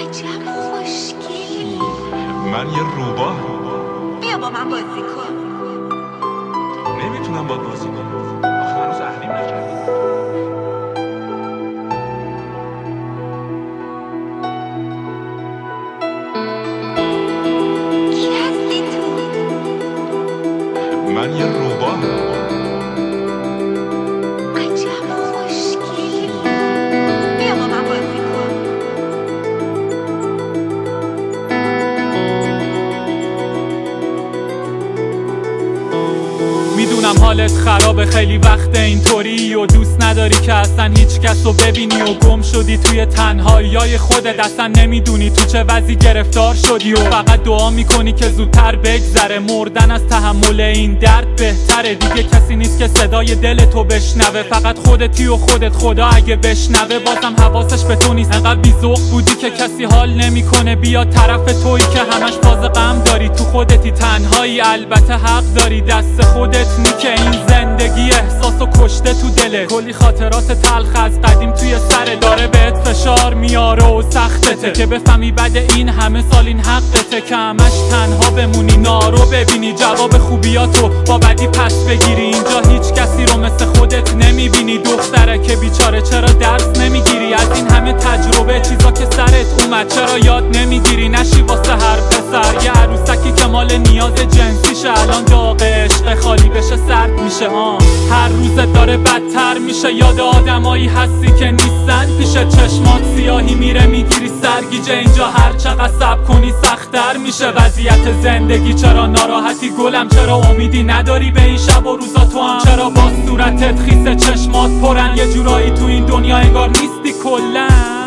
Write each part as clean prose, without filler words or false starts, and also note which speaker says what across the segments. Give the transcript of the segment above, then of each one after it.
Speaker 1: عجب خوشگلی.
Speaker 2: من یه روباه.
Speaker 1: بیا با من بازی کن.
Speaker 2: نمیتونم باید بازی کنم، آخه هنوز اهلیم نکردم.
Speaker 1: کی هستی تو؟
Speaker 2: من یه روباه.
Speaker 1: عجب خوشگلی. بیا با من بازی کن.
Speaker 3: میدونم حالت خرابه، خیلی وقت اینطوری و دوست نداری که اصلا هیچ کس رو ببینی و گم شدی توی تنهاییای خودت، اصلا نمیدونی تو چه وضعی گرفتار شدی و فقط دعا میکنی که زودتر بگذره. مردن از تحمل این درد بهتره، دیگه کسی نیست که صدای دل تو بشنوه، فقط خودتی و خودت. خدا اگه بشنوه بازم حواسش به تو نیست. انقدر بی‌ذوق بودی که کسی حال نمیکنه بیاد طرف تویی که همش باز غم داری، تو خودتی تنهایی. البته حق داری، دست خودت نی که این زندگی احساسو کشته تو دلت. کلی خاطرات تلخ از قدیم توی سر داره بهت فشار میاره و سختته که بفهمی بعد این همه سال این حقته که همش تنها بمونی، نارو ببینی، جواب خوبیاتو با بدی پس بگیری. اینجا هیچ کسی رو مثل خودت نمیبینی، دختره که بیچاره چرا درس نمیگیری؟ از این همه تجربه چیزا که سرت اومد چرا یاد نمیگیری؟ نشی واسه هر پسر یه عروسکی که مال نیاز جنسیشه، الان داغ عشق خالی بشه سرد میشه. هر روزت داره بدتر میشه، یاد آدمایی هستی که نیستن پیش چشمات، سیاهی میره میگیری سرگیجه. اینجا هر چقدر صبر کنی سخت‌تر میشه وضعیت زندگی. چرا ناراحتی گلم؟ چرا امیدی نداری به این شب و روزا تو هم؟ چرا با صورتت خیس چشمات پرن؟ یه جورایی تو این دنیا انگار نیستی کلن.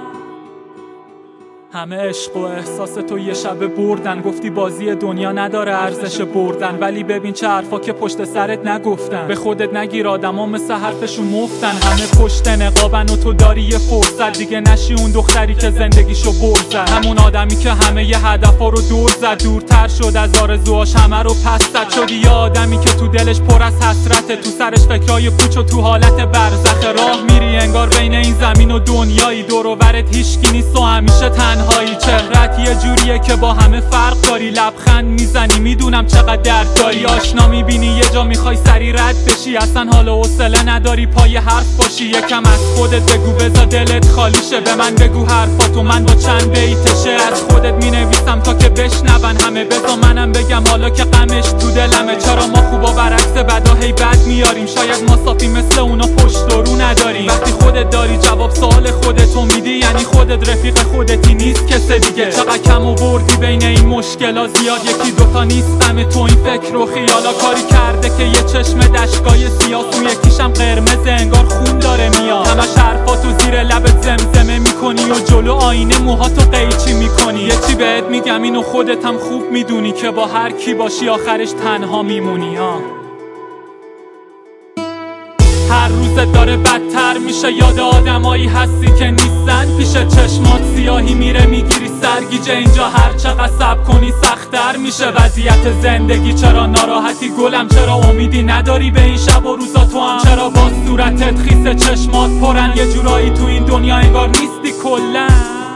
Speaker 3: همه عشق و احساس تو یه شبه بردن، گفتی بازی دنیا نداره ارزش بردن، ولی ببین چه حرفا که پشت سرت نگفتن. به خودت نگیر، آدما مثل حرفشون مفتن، همه پشت نقابن و تو داری یه فرصت دیگه نشی اون دختری که زندگیشو برد زد. همون آدمی که همه یه هدفا رو دور زد، دورتر شد از آرزوهاش، همه رو پس زد. شدی یه آدمی که تو دلش پر از حسرته، تو سرش فکرای پوچ و تو حالت برزخ. راه میری انگار بین این زمین و دنیایی، دور و برت هیچکی نیست و همیشه تنهایی. چهرت یه جوریه که با همه فرق داری، لبخند میزنی میدونم چقدر درد داری. آشنا میبینی یه جا میخوای سری رد بشی، اصلا حال و حوصله نداری پای حرف باشی. یکم از خودت بگو بذار دلت خالی شه، به من بگو حرفاتو من با چند بیتشه از خودت مینویسم تا که بشنون همه. بذار منم بگم حالا که غمش تو دلمه، چرا ما خوبا برعکس بدا هی بد میاریم؟ شاید ما صافی مثل اونا پشت و رو نداریم. وقتی خودت داری جواب سوال خودتو میدی، یعنی خودت رفیق خودتی نیست کسی دیگه. چقدر کم آوردی بین این مشکلا زیاد، یکی دوتا نیست غم تو این فکر و خیالا. کاری کرده که یه چشم دشکای سیاه، تو یکیشم قرمز انگار خون داره میاد. همش حرفاتو زیر لبت زمزمه میکنی و جلو آینه موهاتو قیچی میکنی. یه چی بهت میگم اینو خودت هم خوب میدونی که با هر کی باشی آخرش تنها میمونی. هر روزت داره بدتر میشه، یاد آدمایی هستی که نیستن پیش چشمات، سیاهی میره میگیری سرگیجه. اینجا هر چقدر صبر کنی سخت‌تر میشه وضعیت زندگی. چرا ناراحتی گلم؟ چرا امیدی نداری به این شب و روزا تو هم؟ چرا با صورتت خیس چشمات پرن؟ یه جورایی تو این دنیا انگار نیستی کلن.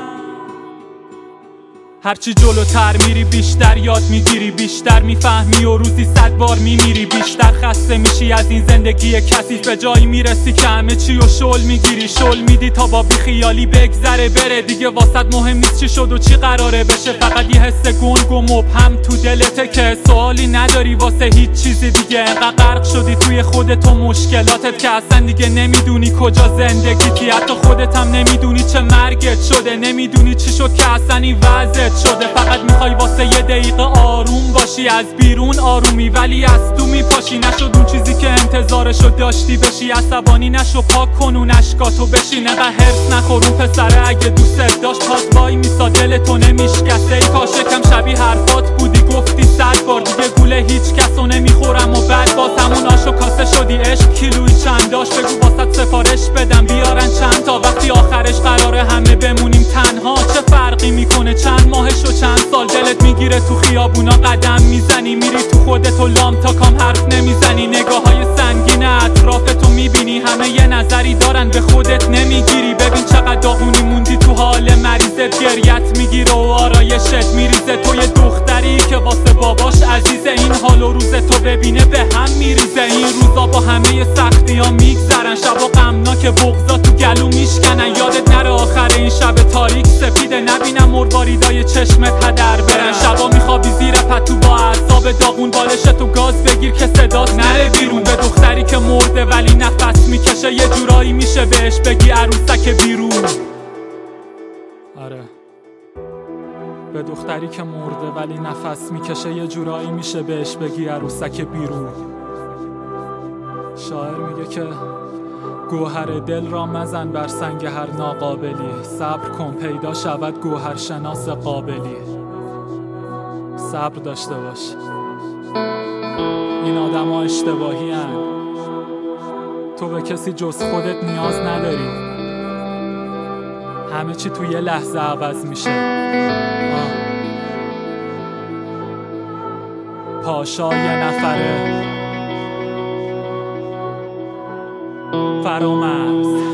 Speaker 3: هرچی جلوتر میری بیشتر یاد میگیری، بیشتر میفهمی و روزی 100 بار میمیری. بیشتر خسته میشی از این زندگی کثیف، به جایی میرسی که همه چی و شل میگیری. شل میدی تا با بیخیالی بگذره بره، دیگه واسط مهم نیست چی شد و چی قراره بشه. فقط یه حس گنگ و مبهم تو دلته که سوالی نداری واسه هیچ چیزی دیگه. انقدر غرق شدی توی خودت و مشکلاتت که اصلا دیگه نمیدونی کجا زندگیتی. حتی خودت هم نمیدونی چه مرگت شده، نمیدونی چی شد که اصلا این وضعت شده. فقط میخوای واسه یه دقیقه آروم باشی، از بیرون آرومی ولی از تو میپاشی. نشد اون چیزی که انتظارشو داشتی بشی، عصبانی نشو، پاک کن اون اشکاتو بشین. نقدر هرس نخور اون پسره اگه دوست داشت پاس وای میسا دلتو نمیشکسته. ای کاش کم شبیه حرفات بودی، گفتی 100 بار دیگه گوله هیچ کسو نمیخورم و بعد باز همون آشو کاسه شدی. عشق کیلویی چند داشت بگو واسط سفارش بدم بیارن چند تا. وقتی آخرش قراره همه بمونیم تنها، چه فرقی میکنه چند ماهش و چند سال؟ دلت میگیره تو خیابونا قدم میزنی، میری تو خودت و لام تا کام حرف نمیزنی. نگاههای سنگین اطرافتو میبینی، همه یه نظری دارن به خودت نمیگیری. ببین چقدر داغونی موندی تو حال مریضت، گریت ببینه به هم میریزه. این روزا با همه سختی ها میگذرن، شبا غمناک بغضا تو گلو میشکنن. یادت نره آخر این شب تاریک سپیده، نبینم مرواریدای چشمت هدر برن. شبا میخوابی زیر پتو با اعصاب داغون، بالشتو گاز بگیر که صدات نره بیرون. به دختری که مرده ولی نفس میکشه، یه جورایی میشه بهش بگی عروسک بیرون. آره، به دختری که مرده ولی نفس میکشه، یه جورایی میشه بهش بگی عروسک بیرون. شاعر میگه که گوهر دل را مزن بر سنگ هر ناقابلی، صبر کن پیدا شود گوهر شناس قابلی. صبر داشته باش، این آدم ها اشتباهی هن. تو به کسی جز خودت نیاز نداری، همه چی تو یه لحظه عوض میشه. پاشا یه نفره فرامرز